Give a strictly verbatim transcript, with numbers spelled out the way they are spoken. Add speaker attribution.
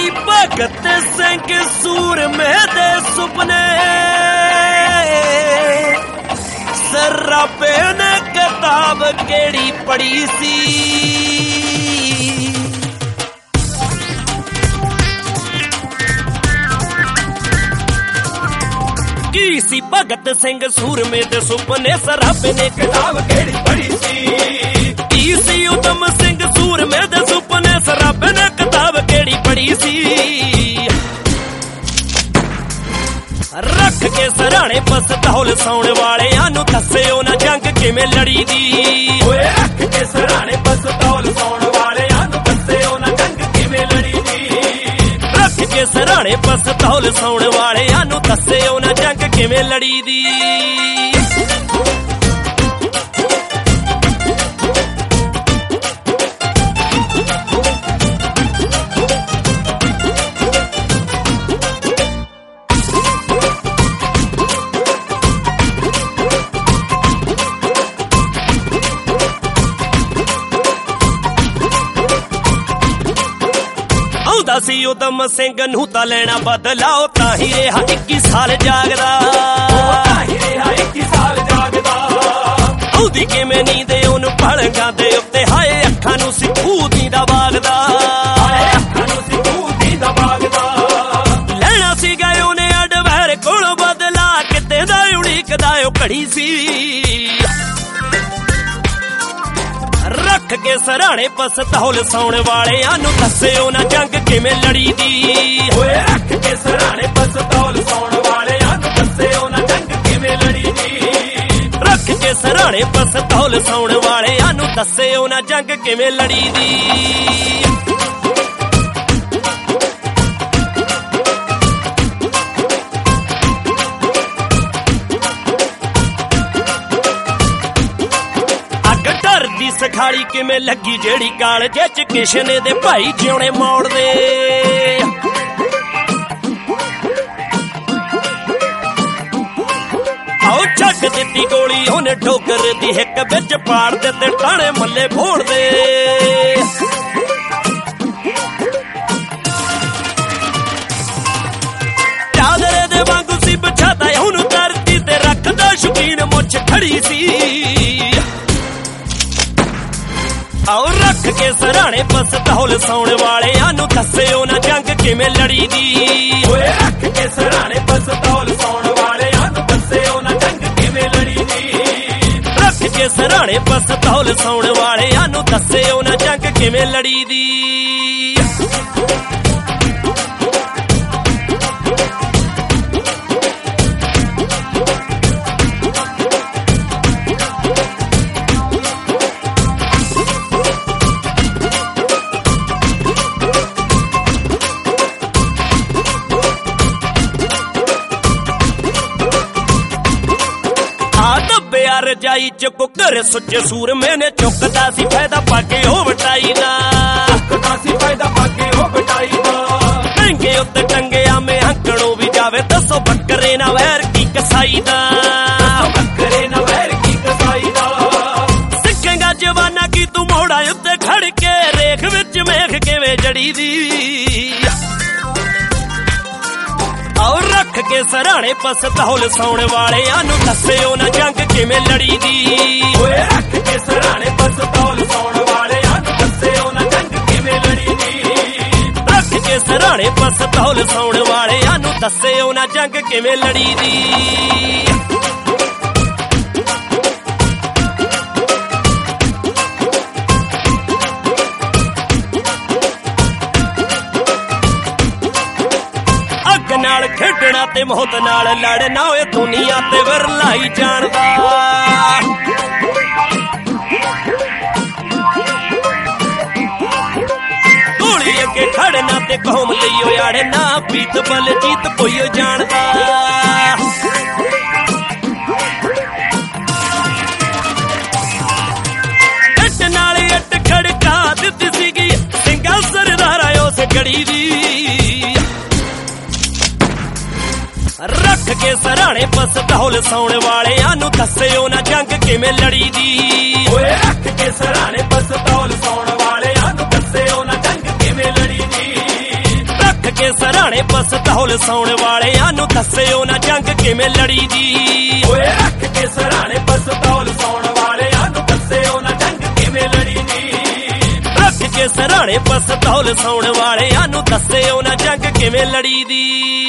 Speaker 1: भगत सिंह सूरमे दे सुपने सराबे ने किताब केड़ी पढ़ी सी। की सी भगत सिंह सूरमे दे सुपने सराबे ने किताब केड़ी पढ़ी सी। की सी उधम सिंह सूरमे दे सुपने सराबे ने किताब केड़ी पढ़ी सी। रख के सराणे पस्तौल सौण वालियां नूं दस्से उन्हां जंग किवें लड़ी दी। ओए रख के सराणे पस्तौल सौण वालियां नूं दस्से उन्हां जंग किवें लड़ी दी। रख के सराणे पस्तौल सौण वालियां नूं दस्से उन्हां जंग किवें लड़ी दी। सी उधम सिंह नूं तां लेना बदलाओ तां ही रहा इक्की साल जागदा। औदी किवें नींद ओनूं पलंगां दे उत्ते हाए अखां नूं सिखू दींदा वागदा। लेना सीगा ओने अडवैर कोलों बदला किते दा उड़ीकदा ओ घड़ी सी। रख के सराणे पस्तौल सौण वालियां नूं दस्से उन्हां जंग किवें लड़ी दी। ओए रख के सराणे पस्तौल सौण वालियां नूं दस्से उन्हां जंग किवें लड़ी दी। रख के सराणे पस्तौल सौण वालियां नूं दस्से उन्हां जंग किवें लड़ी दी। सखाली किवें लगी जेड़ी कालजे च किशने दे भाई जिउणे मोड़ दे। आओ छक दित्ती गोली ओने डोगर दी हिक विच पाड़ दे ते टाणे मल्ले फोड़ दे। चादरे दे वांगू सी बछादा हुण धरती ते रखदा शौकीन मुछ खड़ी सी। आओ रख के सराणे पस्तौल सौण वालियां नूं दस्से उन्हां जंग किवें लड़ी दी। ओए रख के सराणे पस्तौल सौण वालियां नूं दस्से उन्हां जंग किवें लड़ी दी। रख के सराणे पस्तौल सौण वालियां नूं दस्से उन्हां जंग किवें लड़ी दी। रजाई च कुकर सुचे सूरमे ने चुकदा सी फायदा पाके हो वटाई दा। चुकदा सी फायदा पाके हो वटाई दा। टंगे उत्ते टंगे आमे हंकणों भी जावे दसो बकरे ना वैर की कसाई दा। बकरे ना वैर की कसाई दा। सिखेगा जवाना की तू मोड़ा उत्ते खड़ के रेख विच मेघ किवें जड़ी दी। और रख के सराणे पस्तौल सौण वालियां नूं दस्से उन्हां जंग किवें लड़ी दी। ओए रख के सराणे पस्तौल सौण वालियां नूं दस्से उन्हां जंग किवें लड़ी दी। रख के सराणे पस्तौल सौण वालियां नूं दस्से उन्हां जंग किवें लड़ी दी। खेडना ते मौत नाल लड़ना ओए दुनिया ते वरलाई जानदा। गोली अगे खड़ना ते कौम लईओ याड़े ना पीत बल जीत कोई जानदा। इट नाल इट खड़का दित्ती सीगी सिंगा सरदारा उस गड़ी दी। रख के सराणे पस्तौल सौण वालियां नूं दस्से उन्हां जंग किवें लड़ी दी। ओए रख के सराणे पस्तौल सौण वालियां नूं दस्से उन्हां जंग किवें लड़ी दी। रख ਸਰਾਣੇ ਪਸਤੌਲ ਸੌਣ ਵਾਲਿਆਂ ਨੂੰ ਦੱਸਿਓ ਨਾ ਜੰਗ ਕਿਵੇਂ ਲੜੀ ਦੀ। ਓਏ ਰੱਖ ਕੇ ਸਰਾਣੇ ਪਸਤੌਲ ਸੌਣ ਵਾਲਿਆਂ ਨੂੰ ਦੱਸਿਓ ਨਾ ਜੰਗ ਕਿਵੇਂ ਲੜੀ ਦੀ। ਰੱਖ ਕੇ ਸਰਾਣੇ ਪਸਤੌਲ ਸੌਣ ਵਾਲਿਆਂ ਨੂੰ ਦੱਸਿਓ ਨਾ ਜੰਗ ਕਿਵੇਂ ਲੜੀ ਦੀ।